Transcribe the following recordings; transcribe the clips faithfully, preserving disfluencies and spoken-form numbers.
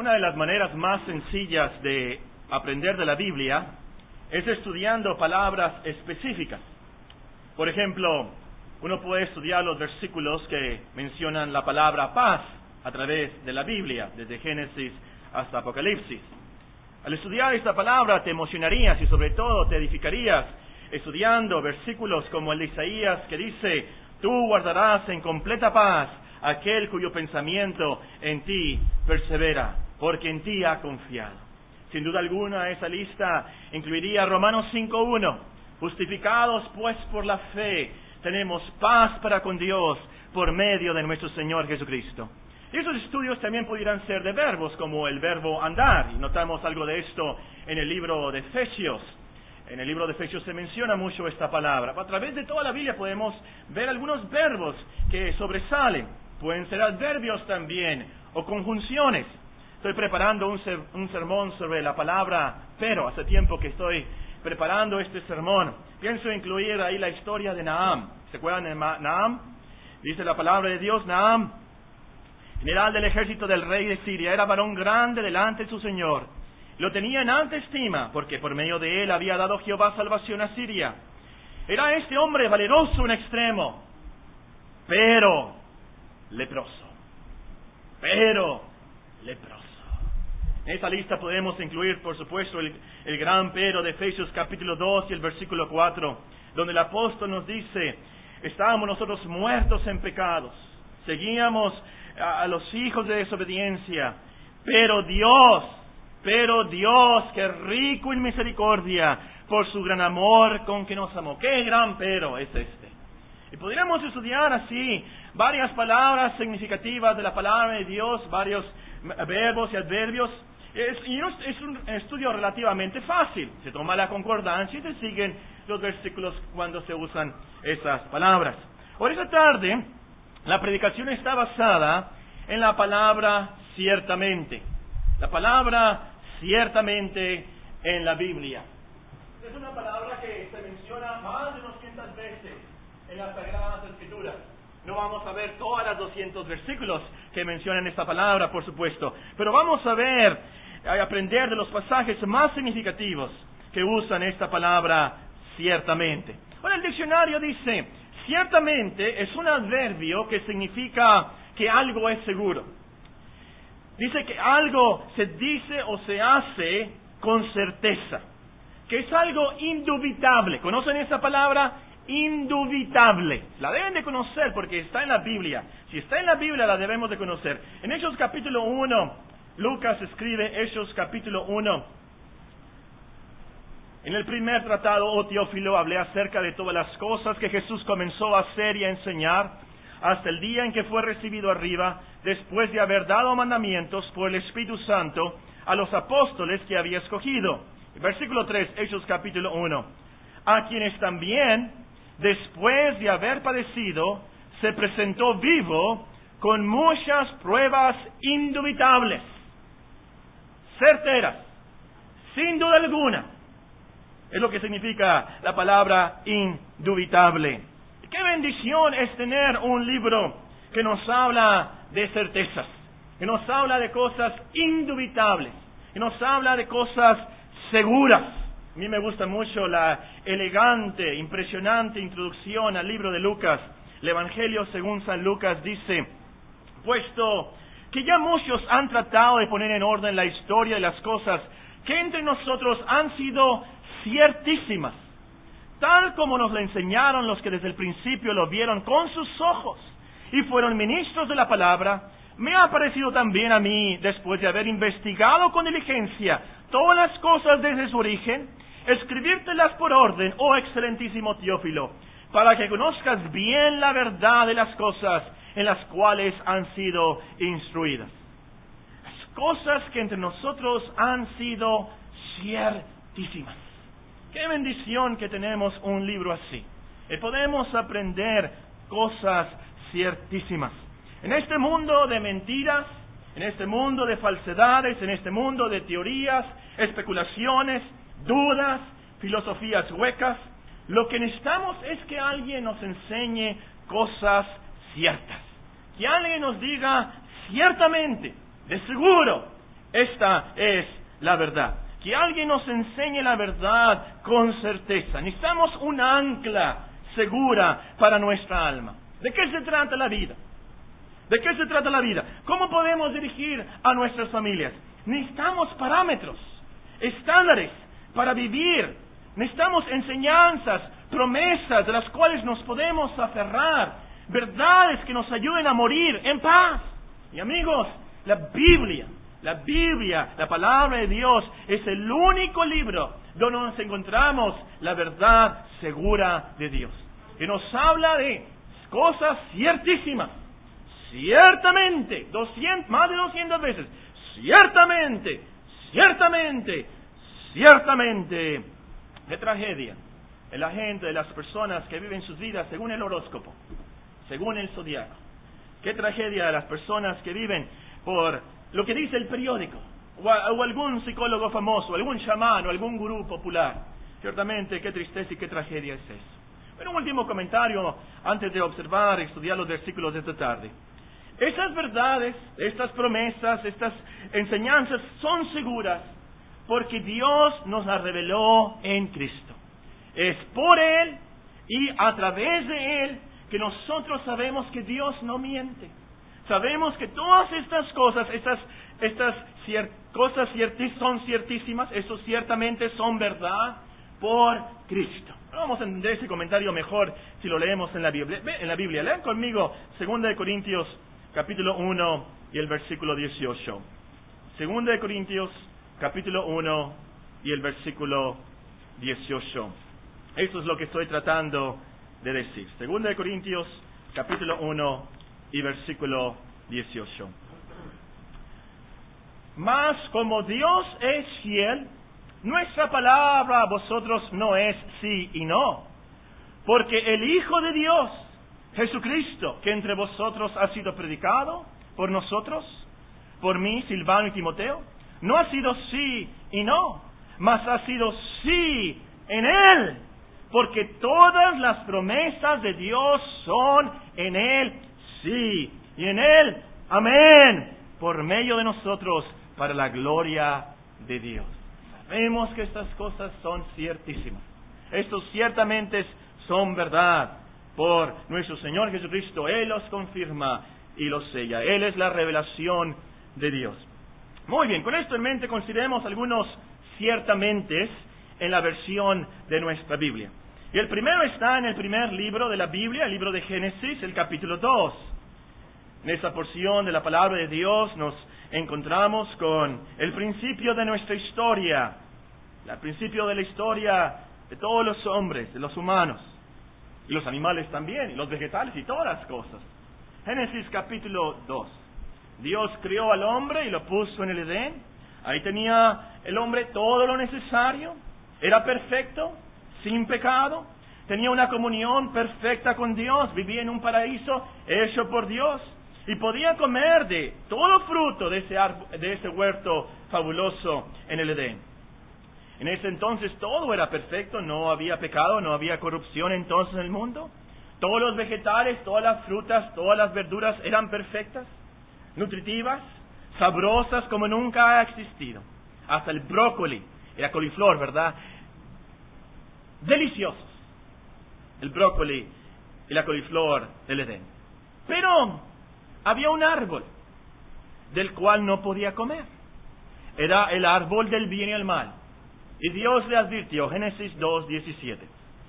Una de las maneras más sencillas de aprender de la Biblia es estudiando palabras específicas. Por ejemplo, uno puede estudiar los versículos que mencionan la palabra paz a través de la Biblia, desde Génesis hasta Apocalipsis. Al estudiar esta palabra te emocionarías y sobre todo te edificarías estudiando versículos como el de Isaías que dice: tú guardarás en completa paz aquel cuyo pensamiento en ti persevera, porque en ti ha confiado. Sin duda alguna, esa lista incluiría Romanos cinco uno. Justificados pues por la fe, tenemos paz para con Dios por medio de nuestro Señor Jesucristo. Y esos estudios también pudieran ser de verbos, como el verbo andar, y notamos algo de esto en el libro de Efesios. En el libro de Efesios se menciona mucho esta palabra. A través de toda la Biblia podemos ver algunos verbos que sobresalen. Pueden ser adverbios también, o conjunciones. Estoy preparando un, ser, un sermón sobre la palabra pero. Hace tiempo que estoy preparando este sermón. Pienso incluir ahí la historia de Naam. ¿Se acuerdan de Naam? Dice la palabra de Dios: Naam, general del ejército del rey de Siria, era varón grande delante de su señor. Lo tenía en alta estima, porque por medio de él había dado Jehová salvación a Siria. Era este hombre valeroso en extremo, pero leproso. Pero leproso. En esta lista podemos incluir, por supuesto, el, el gran pero de Efesios capítulo dos y el versículo cuatro, donde el apóstol nos dice: estábamos nosotros muertos en pecados, seguíamos a, a los hijos de desobediencia, pero Dios, pero Dios, que es rico en misericordia, por su gran amor con que nos amó. ¡Qué gran pero es este! Y podríamos estudiar así varias palabras significativas de la palabra de Dios, varios verbos y adverbios. Es, y es un estudio relativamente fácil. Se toma la concordancia y se siguen los versículos cuando se usan esas palabras. Por esa tarde, la predicación está basada en la palabra ciertamente. La palabra ciertamente en la Biblia. Es una palabra que se menciona más de doscientas veces en las Sagradas Escrituras. No vamos a ver todas las doscientos versículos que mencionan esta palabra, por supuesto, pero vamos a ver, a aprender de los pasajes más significativos que usan esta palabra ciertamente. Bueno, el diccionario dice: ciertamente es un adverbio que significa que algo es seguro. Dice que algo se dice o se hace con certeza, que es algo indubitable. ¿Conocen esa palabra? Indubitable. La deben de conocer porque está en la Biblia. Si está en la Biblia, la debemos de conocer. En Hechos capítulo uno, Lucas escribe, Hechos capítulo uno: en el primer tratado, oh Teófilo, hablé acerca de todas las cosas que Jesús comenzó a hacer y a enseñar hasta el día en que fue recibido arriba, después de haber dado mandamientos por el Espíritu Santo a los apóstoles que había escogido. Versículo tres, Hechos capítulo uno: a quienes también, después de haber padecido, se presentó vivo con muchas pruebas indubitables, certeras, sin duda alguna. Es lo que significa la palabra indubitable. Qué bendición es tener un libro que nos habla de certezas, que nos habla de cosas indubitables, que nos habla de cosas seguras. A mí me gusta mucho la elegante, impresionante introducción al libro de Lucas. El Evangelio según San Lucas dice: puesto que ya muchos han tratado de poner en orden la historia de las cosas que entre nosotros han sido ciertísimas, tal como nos lo enseñaron los que desde el principio lo vieron con sus ojos y fueron ministros de la palabra, me ha parecido también a mí, después de haber investigado con diligencia todas las cosas desde su origen, escribírtelas por orden, oh excelentísimo Teófilo, para que conozcas bien la verdad de las cosas en las cuales han sido instruidas. Las cosas que entre nosotros han sido ciertísimas. Qué bendición que tenemos un libro así. Y podemos aprender cosas ciertísimas. En este mundo de mentiras, en este mundo de falsedades, en este mundo de teorías, especulaciones, dudas, filosofías huecas, lo que necesitamos es que alguien nos enseñe cosas ciertas. Que alguien nos diga ciertamente, de seguro, Esta es la verdad. Que alguien nos enseñe la verdad con certeza. Necesitamos un ancla segura para nuestra alma. ¿De qué se trata la vida? ¿De qué se trata la vida? ¿Cómo podemos dirigir a nuestras familias? Necesitamos parámetros, estándares para vivir. Necesitamos enseñanzas, promesas de las cuales nos podemos aferrar. Verdades que nos ayuden a morir en paz. Y amigos, la Biblia, la Biblia, la palabra de Dios, es el único libro donde nos encontramos la verdad segura de Dios. Que nos habla de cosas ciertísimas. Ciertamente, doscientas, más de doscientas veces, ciertamente, ciertamente, ciertamente. Qué tragedia de la gente, de las personas que viven sus vidas según el horóscopo, según el zodiaco. Qué tragedia de las personas que viven por lo que dice el periódico, o, o algún psicólogo famoso, algún chamán o algún gurú popular. Ciertamente, qué tristeza y qué tragedia es eso. Pero un último comentario antes de observar y estudiar los versículos de esta tarde. Estas verdades, estas promesas, estas enseñanzas son seguras porque Dios nos las reveló en Cristo. Es por Él y a través de Él que nosotros sabemos que Dios no miente. Sabemos que todas estas cosas, estas, estas cier- cosas cierti- son ciertísimas, eso ciertamente son verdad por Cristo. Vamos a entender ese comentario mejor si lo leemos en la Biblia. En la Biblia, lean conmigo Segunda de Corintios capítulo uno y el versículo dieciocho. Segunda de Corintios capítulo uno y el versículo dieciocho. Eso es lo que estoy tratando de decir. Segunda de Corintios capítulo uno y versículo dieciocho. Mas como Dios es fiel, nuestra palabra a vosotros no es sí y no, porque el Hijo de Dios, Jesucristo, que entre vosotros ha sido predicado por nosotros, por mí, Silvano y Timoteo, no ha sido sí y no, mas ha sido sí en Él, porque todas las promesas de Dios son en Él sí, y en Él amén, por medio de nosotros, para la gloria de Dios. Sabemos que estas cosas son ciertísimas. Estos ciertamente son verdad por nuestro Señor Jesucristo. Él los confirma y los sella. Él es la revelación de Dios. Muy bien, con esto en mente consideremos algunos ciertamente en la versión de nuestra Biblia. Y el primero está en el primer libro de la Biblia, el libro de Génesis, el capítulo dos. En esa porción de la palabra de Dios nos encontramos con el principio de nuestra historia, el principio de la historia de todos los hombres, de los humanos, y los animales también, y los vegetales y todas las cosas. Génesis capítulo dos. Dios creó al hombre y lo puso en el Edén. Ahí tenía el hombre todo lo necesario. Era perfecto, sin pecado. Tenía una comunión perfecta con Dios. Vivía en un paraíso hecho por Dios. Y podía comer de todo fruto de ese, árbol, de ese huerto fabuloso en el Edén. En ese entonces todo era perfecto, no había pecado, no había corrupción entonces en el mundo. Todos los vegetales, todas las frutas, todas las verduras eran perfectas, nutritivas, sabrosas como nunca ha existido. Hasta el brócoli y la coliflor, ¿verdad? Deliciosos. El brócoli y la coliflor del Edén. Pero había un árbol del cual no podía comer. Era el árbol del bien y el mal. Y Dios le advirtió, Génesis dos, diecisiete.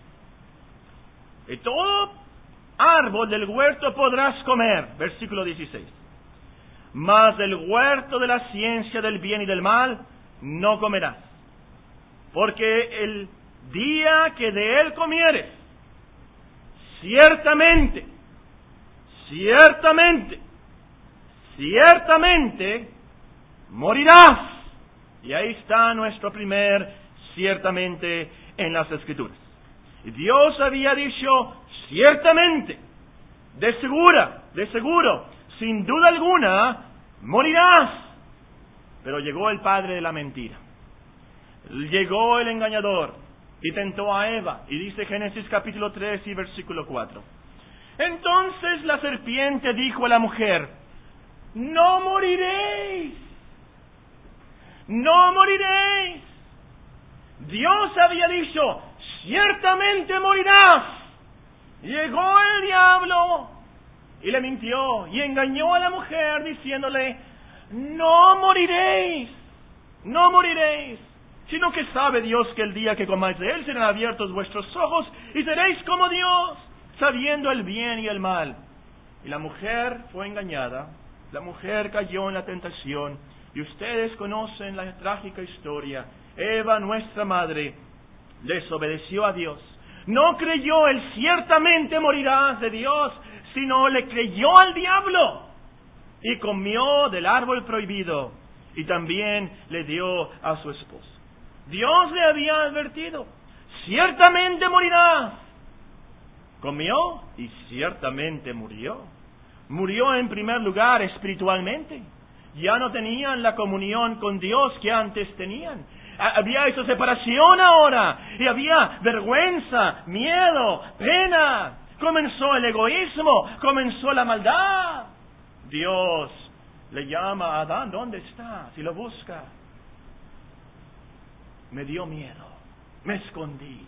De todo árbol del huerto podrás comer, versículo dieciséis. Mas del huerto de la ciencia del bien y del mal no comerás. Porque el día que de él comieres, ciertamente, ciertamente, ciertamente morirás. Y ahí está nuestro primer ciertamente en las Escrituras. Y Dios había dicho ciertamente, de segura, de seguro, sin duda alguna, morirás. Pero llegó el padre de la mentira. Llegó el engañador y tentó a Eva. Y dice Génesis capítulo tres y versículo cuatro. Entonces la serpiente dijo a la mujer: no moriréis. no moriréis. Dios había dicho, ciertamente morirás. Llegó el diablo y le mintió y engañó a la mujer diciéndole, no moriréis, no moriréis, sino que sabe Dios que el día que comáis de él serán abiertos vuestros ojos y seréis como Dios, sabiendo el bien y el mal. Y la mujer fue engañada, la mujer cayó en la tentación, y ustedes conocen la trágica historia. Eva, nuestra madre, desobedeció a Dios. No creyó el ciertamente morirás de Dios, sino le creyó al diablo y comió del árbol prohibido y también le dio a su esposo. Dios le había advertido, ciertamente morirás. Comió y ciertamente murió. Murió en primer lugar espiritualmente. Ya no tenían la comunión con Dios que antes tenían. Había esa separación ahora, y había vergüenza, miedo, pena. Comenzó el egoísmo, comenzó la maldad. Dios le llama a Adán, ¿dónde está? Si lo busca. Me dio miedo, me escondí.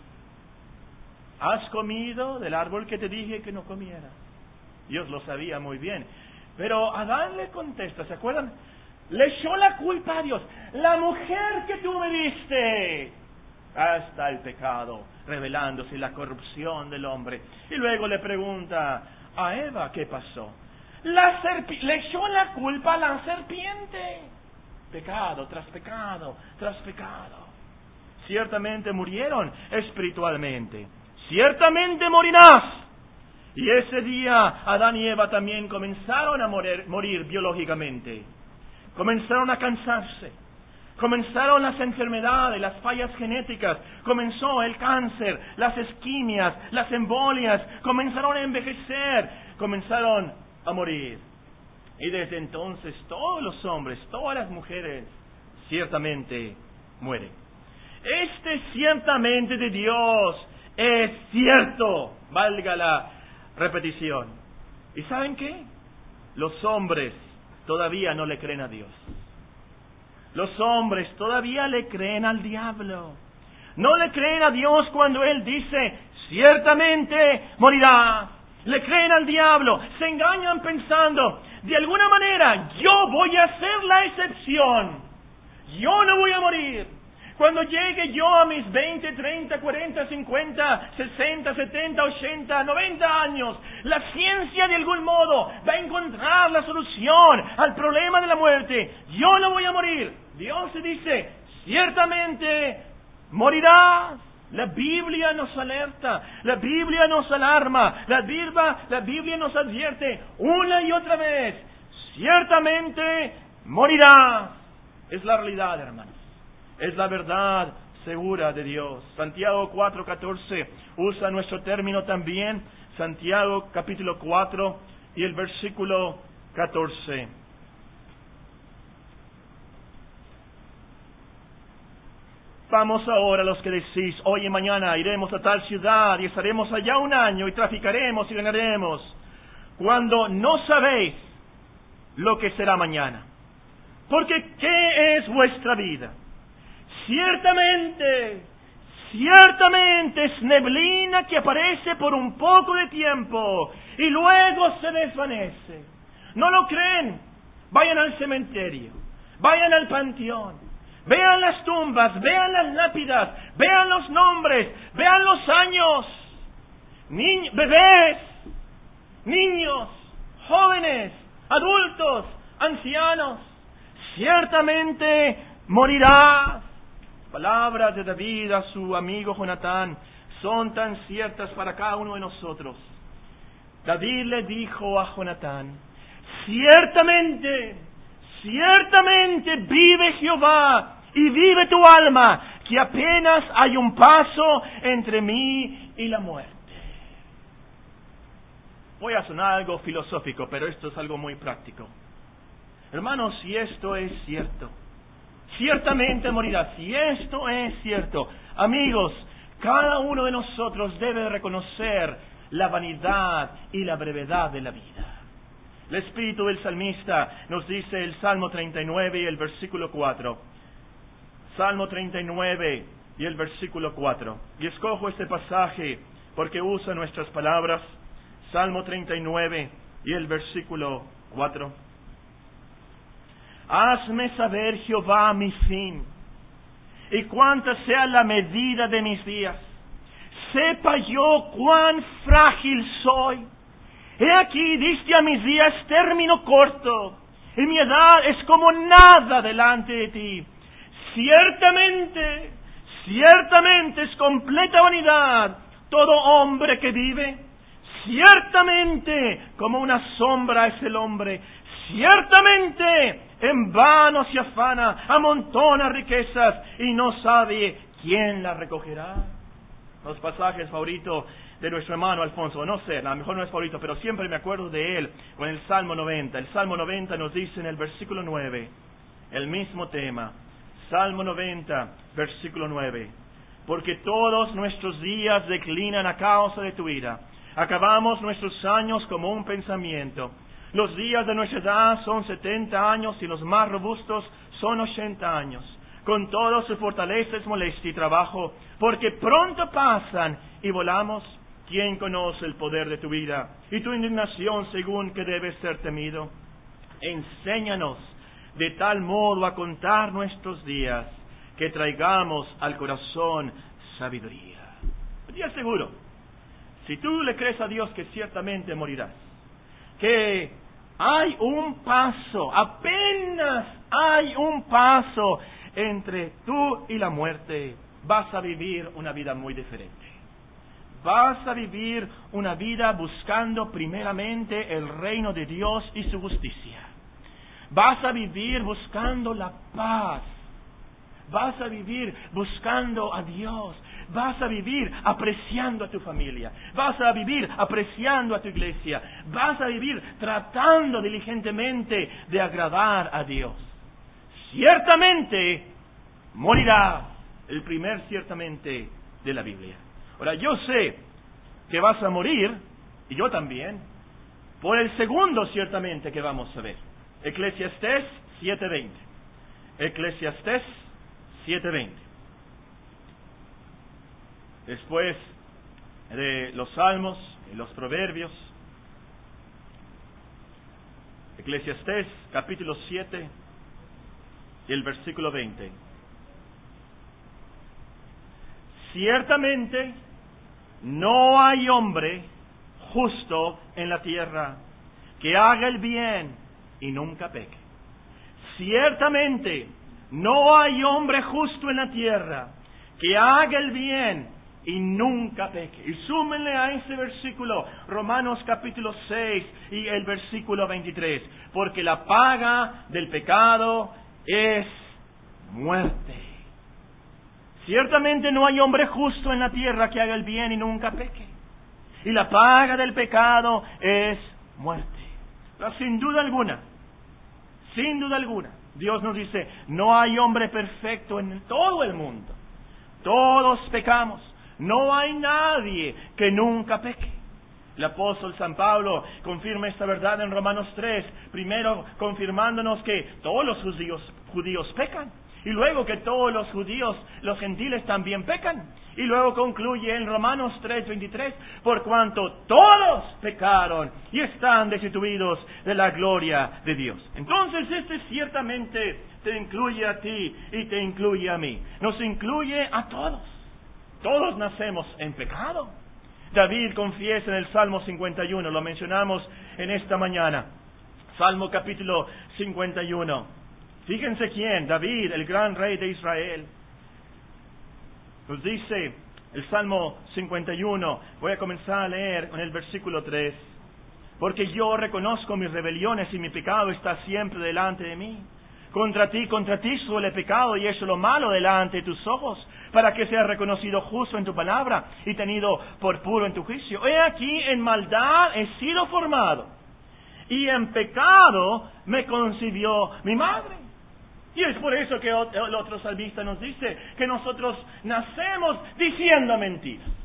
¿Has comido del árbol que te dije que no comieras? Dios lo sabía muy bien. Pero Adán le contesta, ¿se acuerdan? Le echó la culpa a Dios. La mujer que tú me diste. Hasta el pecado, revelándose la corrupción del hombre. Y luego le pregunta a Eva, ¿qué pasó? La serpi- le echó la culpa a la serpiente. Pecado tras pecado, tras pecado. Ciertamente murieron espiritualmente. Ciertamente morirás. Y ese día Adán y Eva también comenzaron a morir, morir biológicamente. Comenzaron a cansarse. Comenzaron las enfermedades, las fallas genéticas. Comenzó el cáncer, las isquemias, las embolias. Comenzaron a envejecer. Comenzaron a morir. Y desde entonces todos los hombres, todas las mujeres, ciertamente mueren. Este ciertamente de Dios es cierto, valga la repetición. ¿Y saben qué? Los hombres todavía no le creen a Dios. Los hombres todavía le creen al diablo. No le creen a Dios cuando Él dice, ciertamente morirás. Le creen al diablo, se engañan pensando, de alguna manera, yo voy a ser la excepción. Yo no voy a morir. Cuando llegue yo a mis veinte, treinta, cuarenta, cincuenta, sesenta, setenta, ochenta, noventa años, la ciencia de algún modo va a encontrar la solución al problema de la muerte. Yo no voy a morir. Dios se dice, ciertamente morirás. La Biblia nos alerta, la Biblia nos alarma, la Biblia, la Biblia nos advierte una y otra vez, ciertamente morirás. Es la realidad, hermanos. Es la verdad segura de Dios. Santiago cuatro catorce usa nuestro término también. Santiago capítulo cuatro y el versículo catorce. Vamos ahora los que decís, hoy y mañana iremos a tal ciudad y estaremos allá un año y traficaremos y ganaremos, cuando no sabéis lo que será mañana. Porque ¿qué es vuestra vida? Ciertamente, ciertamente es neblina que aparece por un poco de tiempo y luego se desvanece. ¿No lo creen? Vayan al cementerio, vayan al panteón, vean las tumbas, vean las lápidas, vean los nombres, vean los años. Ni- bebés, niños, jóvenes, adultos, ancianos, ciertamente morirás. Palabras de David a su amigo Jonatán son tan ciertas para cada uno de nosotros. David le dijo a Jonatán, ciertamente, ciertamente vive Jehová y vive tu alma, que apenas hay un paso entre mí y la muerte. Voy a sonar algo filosófico, pero esto es algo muy práctico. Hermanos, si esto es cierto, ciertamente morirá. Si esto es cierto, amigos, cada uno de nosotros debe reconocer la vanidad y la brevedad de la vida. El espíritu del salmista nos dice el Salmo treinta y nueve y el versículo cuatro. Salmo treinta y nueve y el versículo cuatro. Y escojo este pasaje porque usa nuestras palabras. Salmo treinta y nueve y el versículo cuatro. Hazme saber, Jehová, mi fin, y cuánta sea la medida de mis días. Sepa yo cuán frágil soy. He aquí diste a mis días término corto, y mi edad es como nada delante de ti. Ciertamente, ciertamente es completa vanidad todo hombre que vive. Ciertamente como una sombra es el hombre. Ciertamente en vano se afana, amontona riquezas y no sabe quién las recogerá. Los pasajes favoritos de nuestro hermano Alfonso, no sé, a lo mejor no es favorito, pero siempre me acuerdo de él con el Salmo noventa. El Salmo noventa nos dice en el versículo nueve, el mismo tema. Salmo noventa, versículo nueve. Porque todos nuestros días declinan a causa de tu ira. Acabamos nuestros años como un pensamiento. Los días de nuestra edad son setenta años y los más robustos son ochenta años. Con todo su fortaleza es molestia y trabajo, porque pronto pasan y volamos. ¿Quién conoce el poder de tu vida y tu indignación según que debe ser temido? Enséñanos de tal modo a contar nuestros días que traigamos al corazón sabiduría. Te aseguro, si tú le crees a Dios que ciertamente morirás, que hay un paso, apenas hay un paso entre tú y la muerte, vas a vivir una vida muy diferente. Vas a vivir una vida buscando primeramente el reino de Dios y su justicia. Vas a vivir buscando la paz. Vas a vivir buscando a Dios. Vas a vivir apreciando a tu familia. Vas a vivir apreciando a tu iglesia. Vas a vivir tratando diligentemente de agradar a Dios. Ciertamente morirás. El primer ciertamente de la Biblia. Ahora, yo sé que vas a morir, y yo también, por el segundo ciertamente que vamos a ver. Eclesiastés siete veinte. Eclesiastés siete veinte. Después de los salmos y los proverbios, Eclesiastés capítulo siete y el versículo veinte. Ciertamente no hay hombre justo en la tierra que haga el bien y nunca peque. Ciertamente no hay hombre justo en la tierra que haga el bien y nunca peque. Y súmenle a ese versículo Romanos capítulo seis y el versículo veintitrés. Porque la paga del pecado es muerte. Ciertamente no hay hombre justo en la tierra que haga el bien y nunca peque. Y la paga del pecado es muerte. Pero sin duda alguna, sin duda alguna, Dios nos dice, no hay hombre perfecto en todo el mundo. Todos pecamos. No hay nadie que nunca peque. El apóstol San Pablo confirma esta verdad en Romanos tres, primero confirmándonos que todos los judíos, judíos pecan. Y luego que todos los judíos, los gentiles también pecan. Y luego concluye en Romanos tres veintitrés, por cuanto todos pecaron y están destituidos de la gloria de Dios. Entonces este ciertamente te incluye a ti y te incluye a mí. Nos incluye a todos. Todos nacemos en pecado. David confiesa en el Salmo cincuenta y uno, lo mencionamos en esta mañana. Salmo capítulo cincuenta y uno. Fíjense quién, David, el gran rey de Israel. Nos dice el Salmo cincuenta y uno, voy a comenzar a leer en el versículo tres. Porque yo reconozco mis rebeliones y mi pecado está siempre delante de mí. Contra ti, contra ti solo he pecado y he hecho lo malo delante de tus ojos, para que seas reconocido justo en tu palabra y tenido por puro en tu juicio. He aquí, en maldad he sido formado, y en pecado me concibió mi madre. Y es por eso que el otro salmista nos dice que nosotros nacemos diciendo mentiras.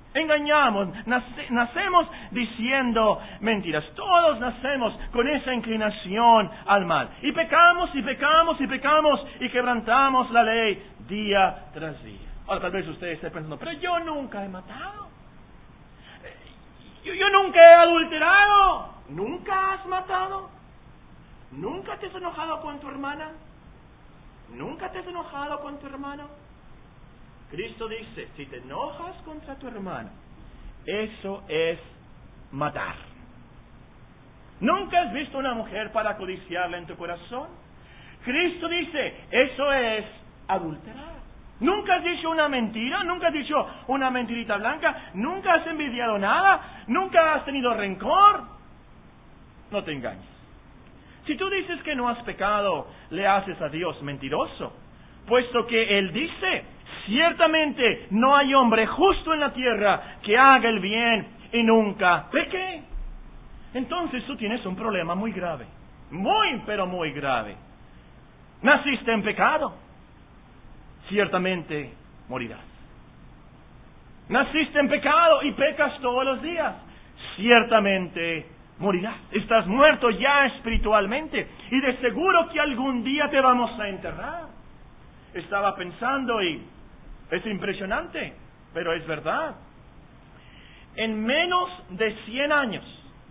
Engañamos, nace, nacemos diciendo mentiras. Todos nacemos con esa inclinación al mal. Y pecamos, y pecamos, y pecamos, y quebrantamos la ley día tras día. Ahora tal vez usted esté pensando, pero yo nunca he matado. Yo, yo nunca he adulterado. ¿Nunca has matado? ¿Nunca te has enojado con tu hermana? ¿Nunca te has enojado con tu hermano? Cristo dice, si te enojas contra tu hermano, eso es matar. ¿Nunca has visto una mujer para codiciarla en tu corazón? Cristo dice, eso es adulterar. ¿Nunca has dicho una mentira? ¿Nunca has dicho una mentirita blanca? ¿Nunca has envidiado nada? ¿Nunca has tenido rencor? No te engañes. Si tú dices que no has pecado, le haces a Dios mentiroso, puesto que Él dice, ciertamente no hay hombre justo en la tierra que haga el bien y nunca peque. Entonces tú tienes un problema muy grave, muy pero muy grave. Naciste en pecado, ciertamente morirás. Naciste en pecado y pecas todos los días, ciertamente morirás. Estás muerto ya espiritualmente y de seguro que algún día te vamos a enterrar. Estaba pensando y es impresionante, pero es verdad. En menos de cien años,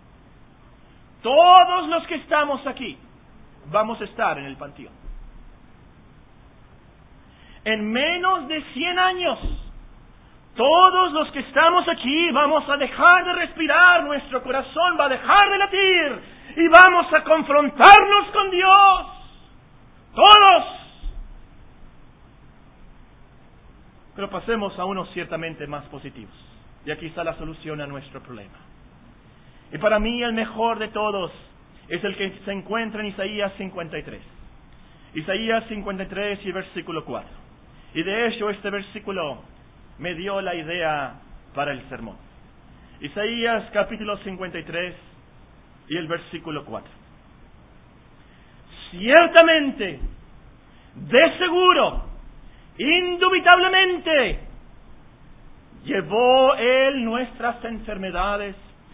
todos los que estamos aquí vamos a estar en el panteón. En menos de cien años, todos los que estamos aquí vamos a dejar de respirar, nuestro corazón va a dejar de latir y vamos a confrontarnos con Dios. Todos. Pero pasemos a unos ciertamente más positivos. Y aquí está la solución a nuestro problema. Y para mí el mejor de todos es el que se encuentra en Isaías cincuenta y tres. Isaías cincuenta y tres y versículo cuatro. Y de hecho este versículo me dio la idea para el sermón. Isaías capítulo cincuenta y tres y el versículo cuatro. Ciertamente, de seguro, indubitablemente, llevó Él nuestras enfermedades,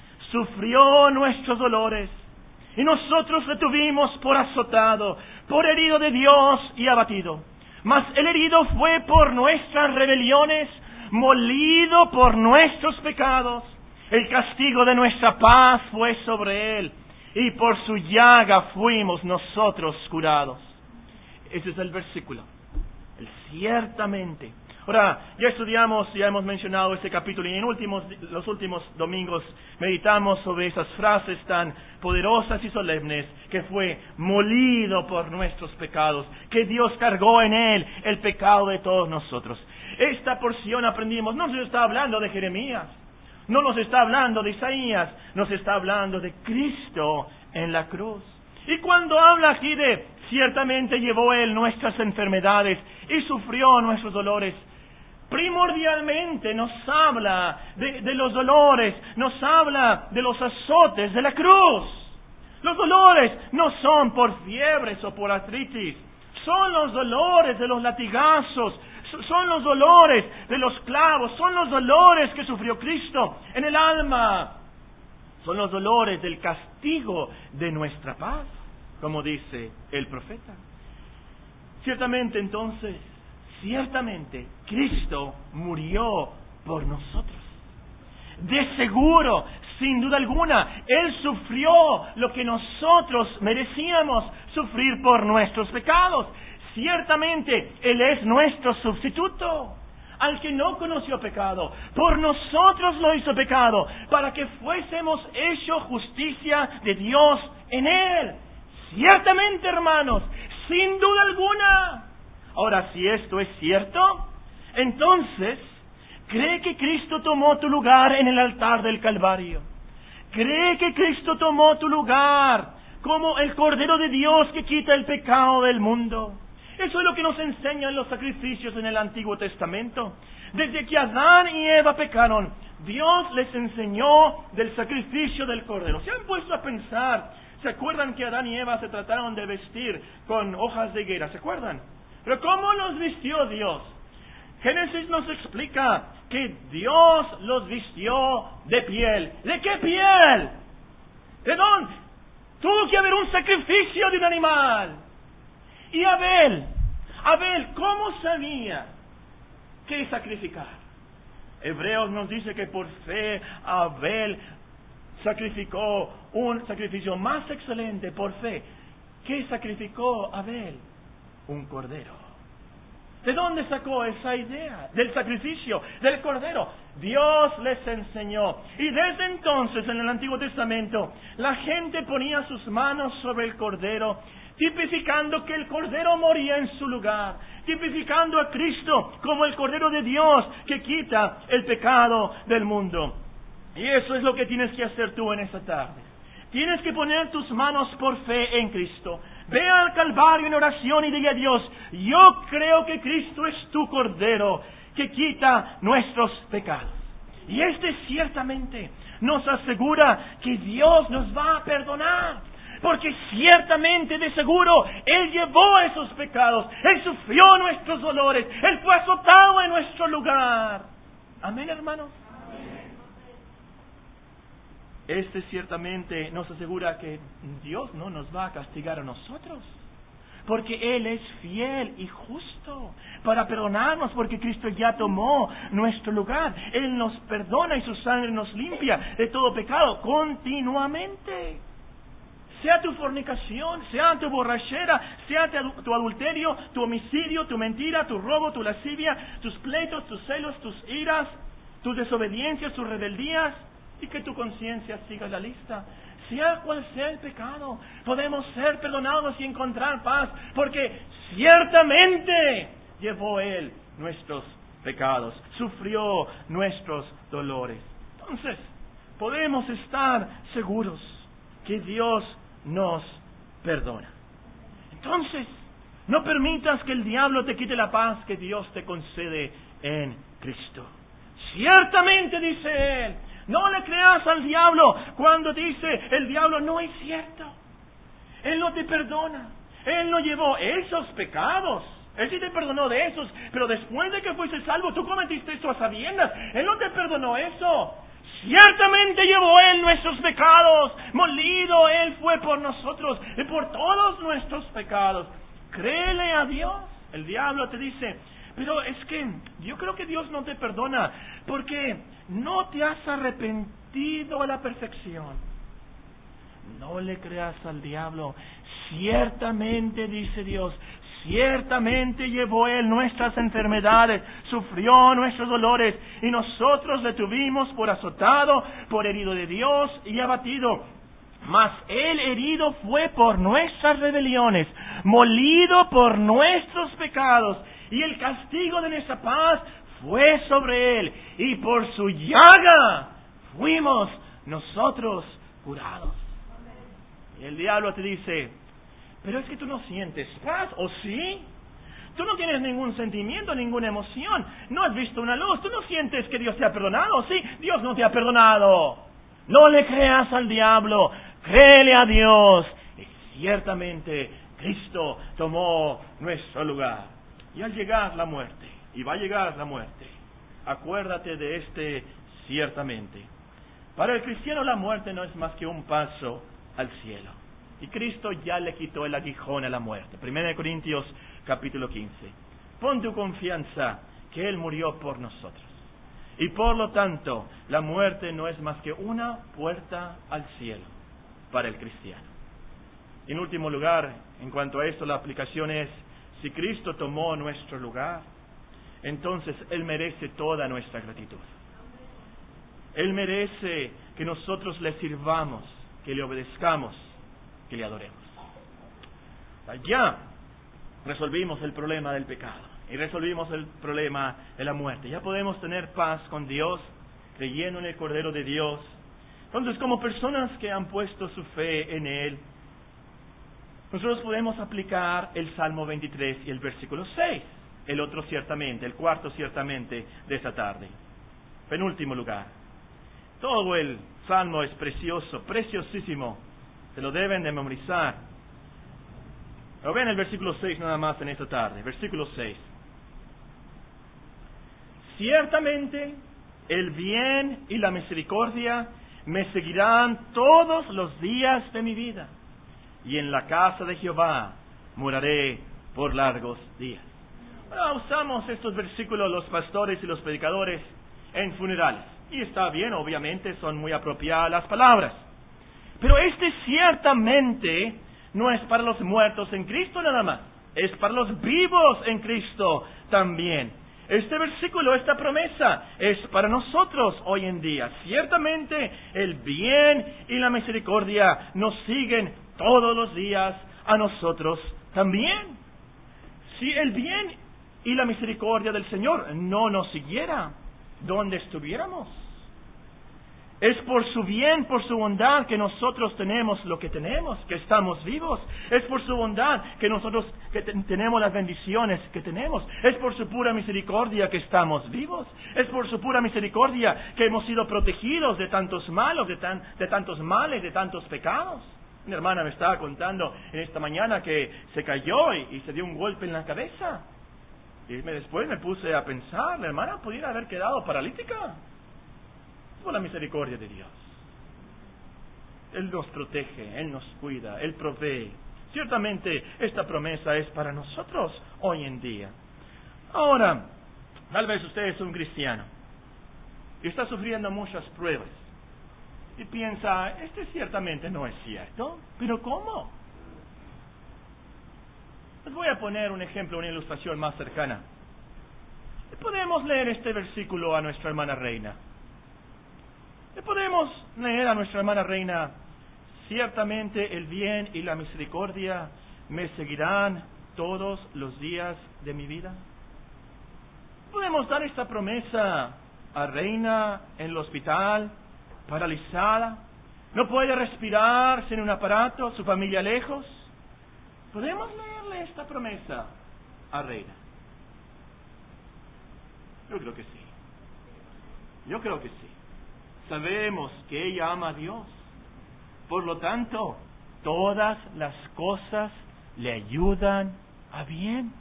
sufrió nuestros dolores, y nosotros le tuvimos por azotado, por herido de Dios y abatido. Mas el herido fue por nuestras rebeliones, molido por nuestros pecados. El castigo de nuestra paz fue sobre Él, y por su llaga fuimos nosotros curados. Ese es el versículo. El ciertamente. Ahora, ya estudiamos, ya hemos mencionado este capítulo y en últimos, los últimos domingos meditamos sobre esas frases tan poderosas y solemnes que fue molido por nuestros pecados, que Dios cargó en Él el pecado de todos nosotros. Esta porción aprendimos, no nos está hablando de Jeremías, no nos está hablando de Isaías, nos está hablando de Cristo en la cruz. Y cuando habla aquí de ciertamente llevó Él nuestras enfermedades y sufrió nuestros dolores, primordialmente nos habla de, de los dolores, nos habla de los azotes de la cruz. Los dolores no son por fiebres o por artritis, son los dolores de los latigazos, son los dolores de los clavos, son los dolores que sufrió Cristo en el alma, son los dolores del castigo de nuestra paz, como dice el profeta. Ciertamente entonces, ciertamente Cristo murió por nosotros. De seguro, sin duda alguna, Él sufrió lo que nosotros merecíamos sufrir por nuestros pecados. Ciertamente, Él es nuestro sustituto. Al que no conoció pecado, por nosotros lo hizo pecado, para que fuésemos hechos justicia de Dios en Él. Ciertamente, hermanos, sin duda alguna. Ahora, si esto es cierto, entonces, ¿cree que Cristo tomó tu lugar en el altar del Calvario? ¿Cree que Cristo tomó tu lugar como el Cordero de Dios que quita el pecado del mundo? Eso es lo que nos enseñan los sacrificios en el Antiguo Testamento. Desde que Adán y Eva pecaron, Dios les enseñó del sacrificio del Cordero. ¿Se han puesto a pensar? ¿Se acuerdan que Adán y Eva se trataron de vestir con hojas de higuera? ¿Se acuerdan? Pero ¿cómo los vistió Dios? Génesis nos explica que Dios los vistió de piel. ¿De qué piel? ¿De dónde? Tuvo que haber un sacrificio de un animal. Y Abel, Abel, ¿cómo sabía qué sacrificar? Hebreos nos dice que por fe Abel sacrificó un sacrificio más excelente, por fe. ¿Qué sacrificó Abel? Un cordero. ¿De dónde sacó esa idea? Del sacrificio, del cordero. Dios les enseñó. Y desde entonces, en el Antiguo Testamento, la gente ponía sus manos sobre el cordero, tipificando que el cordero moría en su lugar, tipificando a Cristo como el cordero de Dios que quita el pecado del mundo. Y eso es lo que tienes que hacer tú en esta tarde. Tienes que poner tus manos por fe en Cristo. Ve al Calvario en oración y dile a Dios: yo creo que Cristo es tu Cordero que quita nuestros pecados. Y este ciertamente nos asegura que Dios nos va a perdonar, porque ciertamente, de seguro, Él llevó esos pecados, Él sufrió nuestros dolores, Él fue azotado en nuestro lugar. Amén, hermanos. Este ciertamente nos asegura que Dios no nos va a castigar a nosotros, porque Él es fiel y justo para perdonarnos, porque Cristo ya tomó nuestro lugar. Él nos perdona y su sangre nos limpia de todo pecado continuamente. Sea tu fornicación, sea tu borrachera, sea tu adulterio, tu homicidio, tu mentira, tu robo, tu lascivia, tus pleitos, tus celos, tus iras, tus desobediencias, tus rebeldías, y que tu conciencia siga la lista. Sea cual sea el pecado, podemos ser perdonados y encontrar paz, porque ciertamente llevó Él nuestros pecados, sufrió nuestros dolores. Entonces, podemos estar seguros que Dios nos perdona. Entonces, no permitas que el diablo te quite la paz que Dios te concede en Cristo. Ciertamente, dice Él, no le creas al diablo cuando dice el diablo: no es cierto. Él no te perdona. Él no llevó esos pecados. Él sí te perdonó de esos, pero después de que fuiste salvo, tú cometiste eso a sabiendas. Él no te perdonó eso. Ciertamente llevó Él nuestros pecados. Molido Él fue por nosotros y por todos nuestros pecados. Créele a Dios. El diablo te dice: pero es que yo creo que Dios no te perdona porque no te has arrepentido a la perfección. No le creas al diablo. Ciertamente, dice Dios, ciertamente llevó Él nuestras enfermedades, sufrió nuestros dolores, y nosotros le tuvimos por azotado, por herido de Dios y abatido. Mas Él herido fue por nuestras rebeliones, molido por nuestros pecados, y el castigo de nuestra paz fue sobre Él, y por su llaga fuimos nosotros curados. Y el diablo te dice: pero es que tú no sientes paz, ¿o sí? Tú no tienes ningún sentimiento, ninguna emoción, no has visto una luz, tú no sientes que Dios te ha perdonado, ¿o sí? Dios no te ha perdonado. No le creas al diablo, créele a Dios. Y ciertamente Cristo tomó nuestro lugar. Y al llegar la muerte, y va a llegar la muerte, acuérdate de este ciertamente. Para el cristiano la muerte no es más que un paso al cielo. Y Cristo ya le quitó el aguijón a la muerte. Primera de Corintios capítulo quince. Pon tu confianza que Él murió por nosotros. Y por lo tanto, la muerte no es más que una puerta al cielo para el cristiano. En último lugar, en cuanto a esto, la aplicación es: si Cristo tomó nuestro lugar, entonces Él merece toda nuestra gratitud. Él merece que nosotros le sirvamos, que le obedezcamos, que le adoremos. Ya resolvimos el problema del pecado y resolvimos el problema de la muerte. Ya podemos tener paz con Dios, creyendo en el Cordero de Dios. Entonces, como personas que han puesto su fe en Él, nosotros podemos aplicar el Salmo veintitrés y el versículo seis. El otro ciertamente, el cuarto ciertamente de esta tarde. Penúltimo lugar. Todo el Salmo es precioso, preciosísimo. Se lo deben de memorizar. Pero ven el versículo seis nada más en esta tarde. Versículo seis. ciertamente el bien y la misericordia me seguirán todos los días de mi vida, y en la casa de Jehová moraré por largos días. Bueno, usamos estos versículos los pastores y los predicadores en funerales, y está bien, obviamente son muy apropiadas las palabras. Pero este ciertamente no es para los muertos en Cristo nada más, es para los vivos en Cristo también. Este versículo, esta promesa, es para nosotros hoy en día. Ciertamente el bien y la misericordia nos siguen todos los días a nosotros también. Si el bien y la misericordia del Señor no nos siguiera, ¿dónde estuviéramos? Es por su bien, por su bondad que nosotros tenemos lo que tenemos, que estamos vivos. Es por su bondad que nosotros que te- tenemos las bendiciones que tenemos. Es por su pura misericordia que estamos vivos. Es por su pura misericordia que hemos sido protegidos de tantos malos, de, tan, de tantos males, de tantos pecados. Una hermana me estaba contando en esta mañana que se cayó y, y se dio un golpe en la cabeza. Y me, después me puse a pensar, la hermana pudiera haber quedado paralítica. Por la misericordia de Dios. Él nos protege, Él nos cuida, Él provee. Ciertamente esta promesa es para nosotros hoy en día. Ahora, tal vez usted es un cristiano y está sufriendo muchas pruebas y piensa, este ciertamente no es cierto, pero ¿cómo? Les voy a poner un ejemplo, una ilustración más cercana. Podemos leer este versículo a nuestra hermana Reina. Le podemos leer a nuestra hermana Reina, ciertamente el bien y la misericordia me seguirán todos los días de mi vida. Podemos dar esta promesa a Reina en el hospital, paralizada, no puede respirar sin un aparato, su familia lejos. Podemos leerle esta promesa a Reina. Yo creo que sí. Yo creo que sí. Sabemos que ella ama a Dios. Por lo tanto, todas las cosas le ayudan a bien.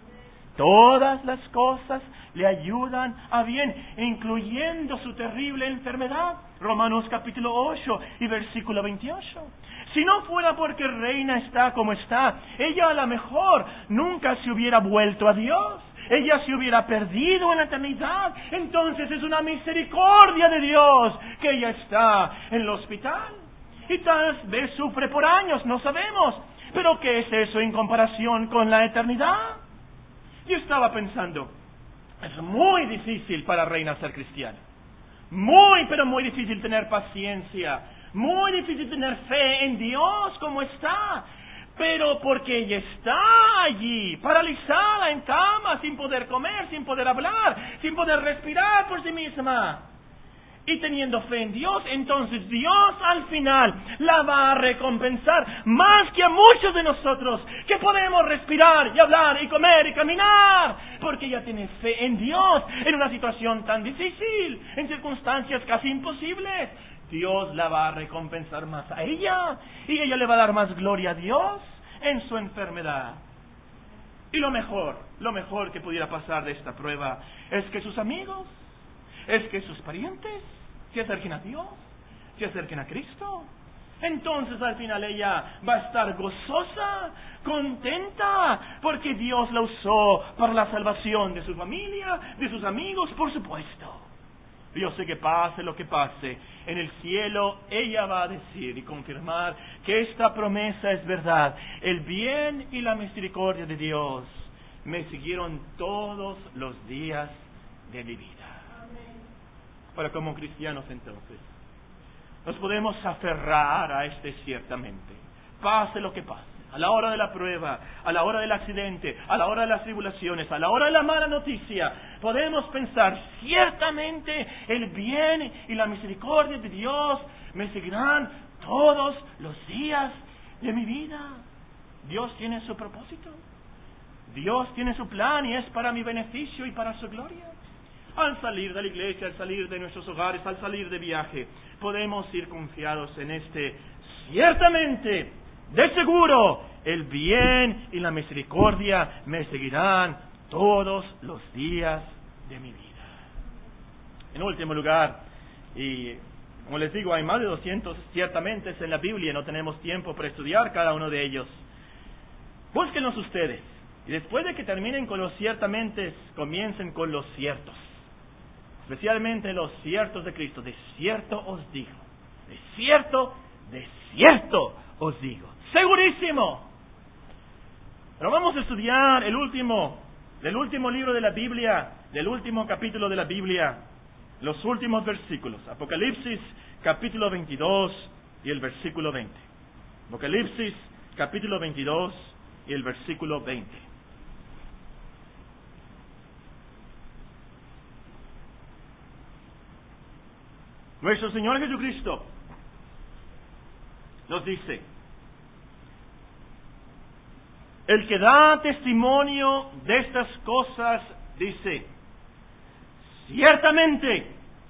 Todas las cosas le ayudan a bien, incluyendo su terrible enfermedad. Romanos capítulo ocho y versículo veintiocho. Si no fuera porque Reina está como está, ella a lo mejor nunca se hubiera vuelto a Dios. Ella se hubiera perdido en la eternidad. Entonces es una misericordia de Dios que ella está en el hospital. Y tal vez sufre por años, no sabemos. Pero ¿qué es eso en comparación con la eternidad? Yo estaba pensando, es muy difícil para Reina ser cristiana. Muy, pero muy difícil tener paciencia. Muy difícil tener fe en Dios como está. Pero porque ella está allí, paralizada en cama, sin poder comer, sin poder hablar, sin poder respirar por sí misma. Y teniendo fe en Dios, entonces Dios al final la va a recompensar más que a muchos de nosotros que podemos respirar y hablar y comer y caminar. Porque ella tiene fe en Dios en una situación tan difícil, en circunstancias casi imposibles. Dios la va a recompensar más a ella y ella le va a dar más gloria a Dios en su enfermedad. Y lo mejor, lo mejor que pudiera pasar de esta prueba es que sus amigos, es que sus parientes se acerquen a Dios, se acerquen a Cristo. Entonces al final ella va a estar gozosa, contenta, porque Dios la usó para la salvación de su familia, de sus amigos, por supuesto. Yo sé que pase lo que pase, en el cielo ella va a decir y confirmar que esta promesa es verdad. El bien y la misericordia de Dios me siguieron todos los días de mi vida. Ahora, como cristianos entonces, nos podemos aferrar a este ciertamente, pase lo que pase. A la hora de la prueba, a la hora del accidente, a la hora de las tribulaciones, a la hora de la mala noticia, podemos pensar, ciertamente el bien y la misericordia de Dios me seguirán todos los días de mi vida. Dios tiene su propósito, Dios tiene su plan y es para mi beneficio y para su gloria. Al salir de la iglesia, al salir de nuestros hogares, al salir de viaje, podemos ir confiados en este, ciertamente, de seguro, el bien y la misericordia me seguirán todos los días de mi vida. En último lugar, y como les digo, hay más de doscientos ciertamente en la Biblia, no tenemos tiempo para estudiar cada uno de ellos. Búsquenlos ustedes, y después de que terminen con los ciertamente, comiencen con los ciertos, especialmente los ciertos de Cristo. De cierto os digo, de cierto, de cierto os digo, segurísimo. Pero vamos a estudiar el último, del último libro de la Biblia, del último capítulo de la Biblia, los últimos versículos. Apocalipsis capítulo veintidós y el versículo veinte. Apocalipsis capítulo veintidós y el versículo veinte. Nuestro Señor Jesucristo nos dice: el que da testimonio de estas cosas dice, ciertamente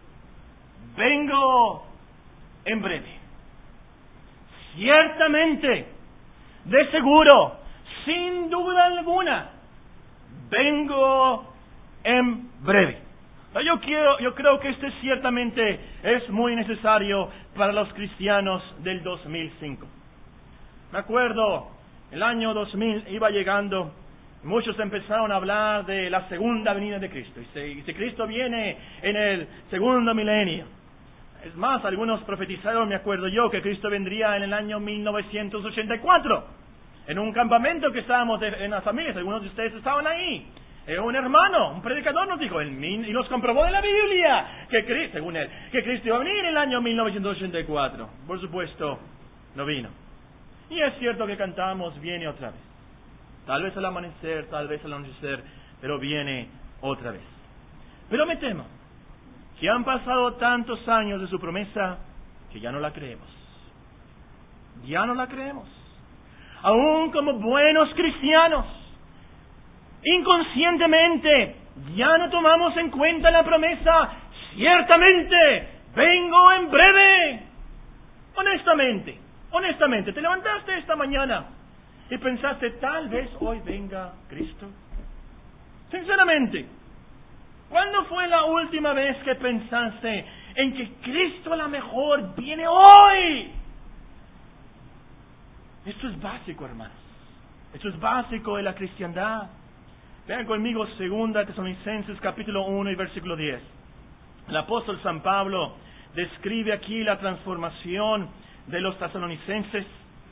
vengo en breve. Ciertamente, de seguro, sin duda alguna, vengo en breve. Yo quiero, yo creo que este ciertamente es muy necesario para los cristianos del dos mil cinco. Me acuerdo, el año dos mil iba llegando, muchos empezaron a hablar de la segunda venida de Cristo. Y si, si Cristo viene en el segundo milenio. Es más, algunos profetizaron, me acuerdo yo, que Cristo vendría en el año mil novecientos ochenta y cuatro, en un campamento que estábamos de, en las familias. Algunos de ustedes estaban ahí. Eh, un hermano, un predicador nos dijo, el, y nos comprobó de la Biblia, que Cristo, según él, que Cristo iba a venir en el año mil novecientos ochenta y cuatro. Por supuesto, no vino. Y es cierto que cantamos, viene otra vez. Tal vez al amanecer, tal vez al anochecer, pero viene otra vez. Pero me temo que han pasado tantos años de su promesa que ya no la creemos. Ya no la creemos. Aún como buenos cristianos, inconscientemente, ya no tomamos en cuenta la promesa, ciertamente, vengo en breve. Honestamente, honestamente, ¿te levantaste esta mañana y pensaste, tal vez hoy venga Cristo? Sinceramente, ¿cuándo fue la última vez que pensaste en que Cristo a lo mejor viene hoy? Esto es básico, hermanos. Esto es básico de la cristiandad. Vean conmigo segunda Tesalonicenses capítulo uno y versículo diez. El apóstol San Pablo describe aquí la transformación de los tesalonicenses,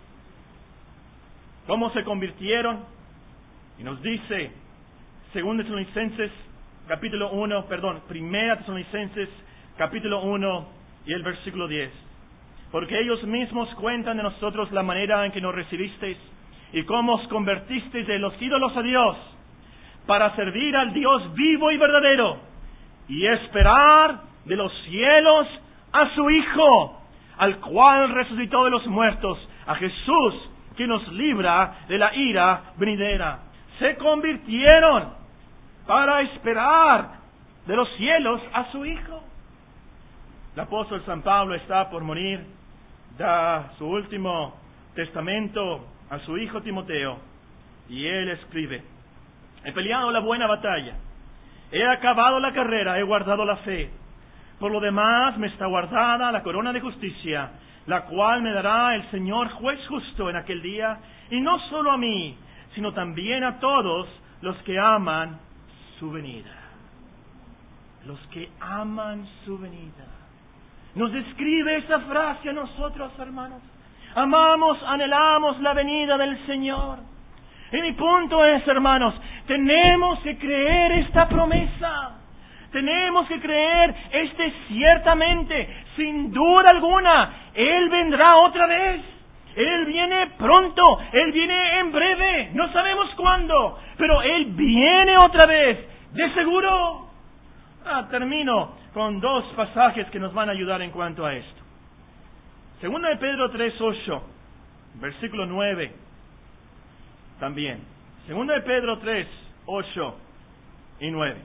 cómo se convirtieron, y nos dice, segunda Tesalonicenses capítulo uno, perdón, primera Tesalonicenses capítulo uno y el versículo diez. Porque ellos mismos cuentan de nosotros la manera en que nos recibisteis y cómo os convertisteis de los ídolos a Dios, para servir al Dios vivo y verdadero, y esperar de los cielos a su Hijo, al cual resucitó de los muertos, a Jesús, que nos libra de la ira venidera. Se convirtieron para esperar de los cielos a su Hijo. El apóstol San Pablo está por morir, da su último testamento a su hijo Timoteo, y él escribe: he peleado la buena batalla, he acabado la carrera, he guardado la fe. Por lo demás me está guardada la corona de justicia, la cual me dará el Señor juez justo en aquel día, y no solo a mí, sino también a todos los que aman su venida. Los que aman su venida. Nos describe esa frase a nosotros, hermanos. Amamos, anhelamos la venida del Señor. Y mi punto es, hermanos, tenemos que creer esta promesa. Tenemos que creer este ciertamente, sin duda alguna. Él vendrá otra vez. Él viene pronto. Él viene en breve. No sabemos cuándo, pero Él viene otra vez. De seguro. Ah, termino con dos pasajes que nos van a ayudar en cuanto a esto. Segunda de Pedro tres ocho, versículo nueve. También. Segunda de Pedro tres ocho y nueve.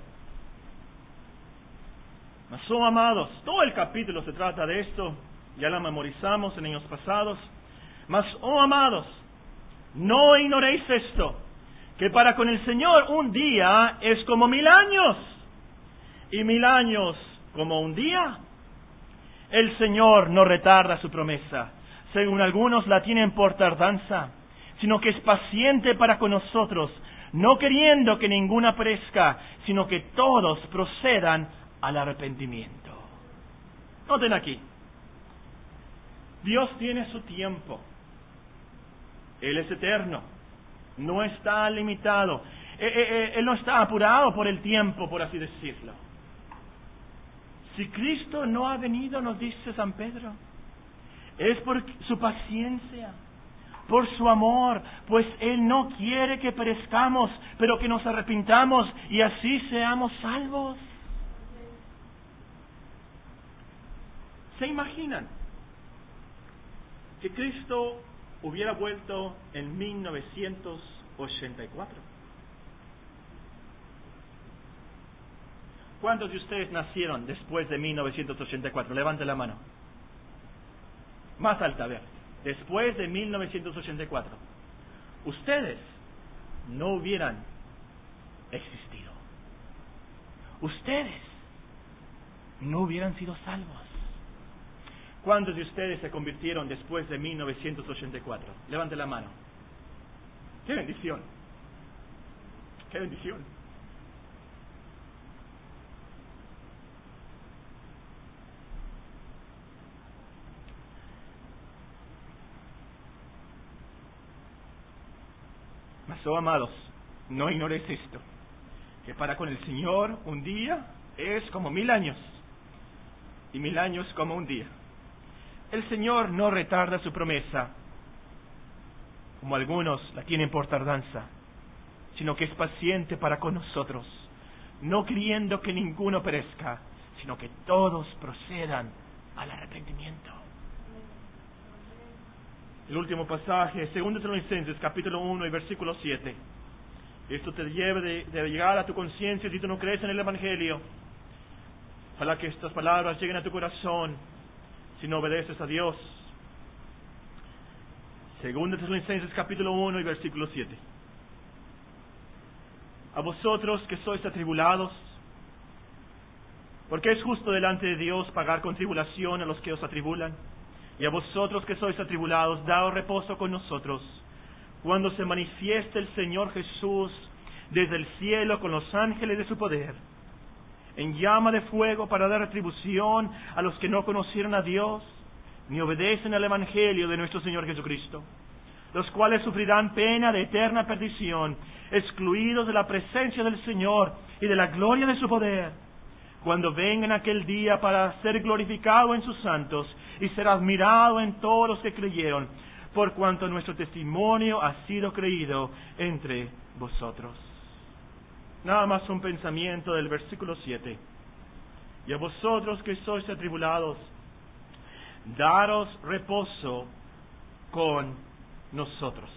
Mas, oh amados, todo el capítulo se trata de esto. Ya la memorizamos en años pasados. Mas, oh amados, no ignoréis esto, que para con el Señor un día es como mil años, y mil años como un día. El Señor no retarda su promesa, según algunos la tienen por tardanza, sino que es paciente para con nosotros, no queriendo que ninguna perezca, sino que todos procedan al arrepentimiento. Noten aquí, Dios tiene su tiempo. Él es eterno, no está limitado. Eh, eh, eh, Él no está apurado por el tiempo, por así decirlo. Si Cristo no ha venido, nos dice San Pedro, es por su paciencia, por su amor, pues Él no quiere que perezcamos, pero que nos arrepintamos y así seamos salvos. ¿Se imaginan que Cristo hubiera vuelto en mil novecientos ochenta y cuatro? ¿Cuántos de ustedes nacieron después de mil novecientos ochenta y cuatro? Levante la mano. Más alta, a ver. Después de mil novecientos ochenta y cuatro, ustedes no hubieran existido. Ustedes no hubieran sido salvos. ¿Cuántos de ustedes se convirtieron después de mil novecientos ochenta y cuatro? Levante la mano. ¡Qué bendición! ¡Qué bendición! Mas, oh amados, no ignores esto, que para con el Señor un día es como mil años, y mil años como un día. El Señor no retarda su promesa, como algunos la tienen por tardanza, sino que es paciente para con nosotros, no queriendo que ninguno perezca, sino que todos procedan al arrepentimiento. El último pasaje, segundo Tesalonicenses, capítulo uno y versículo siete. Esto te debe de, de llegar a tu conciencia si tú no crees en el Evangelio. Ojalá que estas palabras lleguen a tu corazón si no obedeces a Dios. Segundo Tesalonicenses, capítulo uno y versículo siete. A vosotros que sois atribulados, porque es justo delante de Dios pagar con tribulación a los que os atribulan. Y a vosotros que sois atribulados, daos reposo con nosotros, cuando se manifieste el Señor Jesús desde el cielo con los ángeles de su poder, en llama de fuego para dar retribución a los que no conocieron a Dios, ni obedecen al Evangelio de nuestro Señor Jesucristo, los cuales sufrirán pena de eterna perdición, excluidos de la presencia del Señor y de la gloria de su poder, cuando vengan aquel día para ser glorificado en sus santos y ser admirado en todos los que creyeron, por cuanto nuestro testimonio ha sido creído entre vosotros. Nada más un pensamiento del versículo siete. Y a vosotros que sois atribulados, daros reposo con nosotros.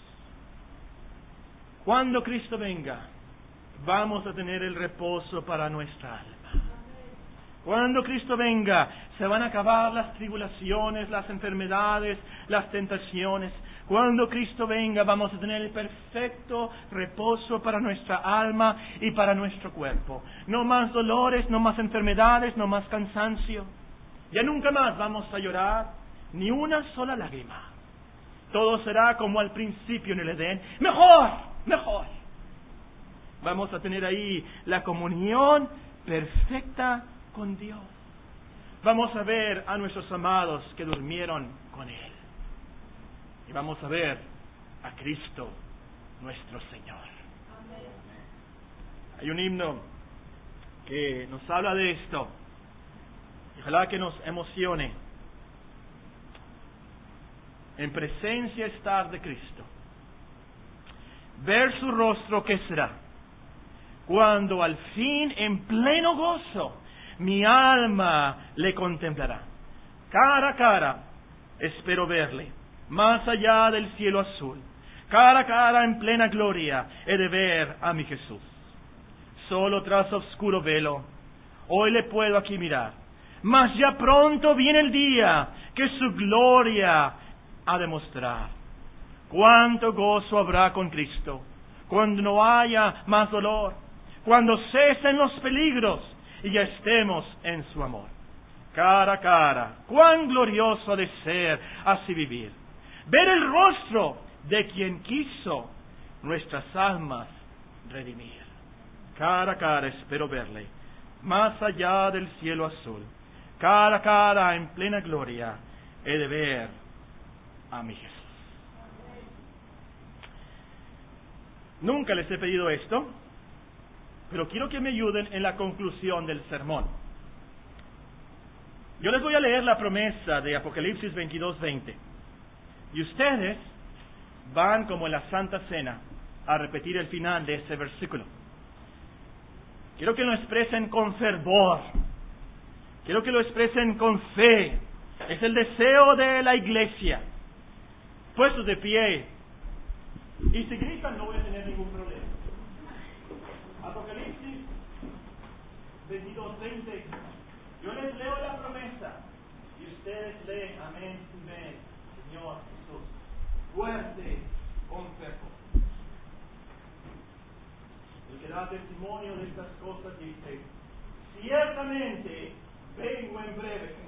Cuando Cristo venga, vamos a tener el reposo para nuestra alma. Cuando Cristo venga, se van a acabar las tribulaciones, las enfermedades, las tentaciones. Cuando Cristo venga, vamos a tener el perfecto reposo para nuestra alma y para nuestro cuerpo. No más dolores, no más enfermedades, no más cansancio. Ya nunca más vamos a llorar ni una sola lágrima. Todo será como al principio en el Edén. Mejor, mejor. Vamos a tener ahí la comunión perfecta con Dios. Vamos a ver a nuestros amados que durmieron con Él. Y vamos a ver a Cristo, nuestro Señor. Amén. Hay un himno que nos habla de esto. Ojalá que nos emocione. En presencia estar de Cristo. Ver su rostro, ¿qué será? Cuando al fin en pleno gozo mi alma le contemplará. Cara a cara espero verle, más allá del cielo azul. Cara a cara en plena gloria he de ver a mi Jesús. Solo tras oscuro velo hoy le puedo aquí mirar, mas ya pronto viene el día que su gloria ha de mostrar. Cuánto gozo habrá con Cristo, cuando no haya más dolor, cuando cesen los peligros y ya estemos en su amor. Cara a cara, cuán glorioso ha de ser así vivir. Ver el rostro de quien quiso nuestras almas redimir. Cara a cara espero verle, más allá del cielo azul. Cara a cara en plena gloria he de ver a mi Jesús. Nunca les he pedido esto, pero quiero que me ayuden en la conclusión del sermón. Yo les voy a leer la promesa de Apocalipsis veintidós veinte. Y ustedes van como en la Santa Cena a repetir el final de ese versículo. Quiero que lo expresen con fervor. Quiero que lo expresen con fe. Es el deseo de la iglesia. Puestos de pie. Y si gritan no voy a tener ningún problema. Apocalipsis veintidós veinte. Yo les leo la promesa y ustedes leen amén, amén, Señor Jesús. Fuerte, con fervor. El que da testimonio de estas cosas dice: ciertamente vengo en breve.